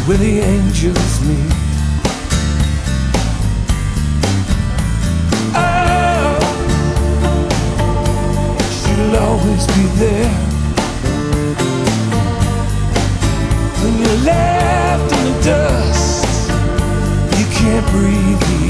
where the angels meet. Oh, she'll always be there when you're left in the dust. You can't breathe.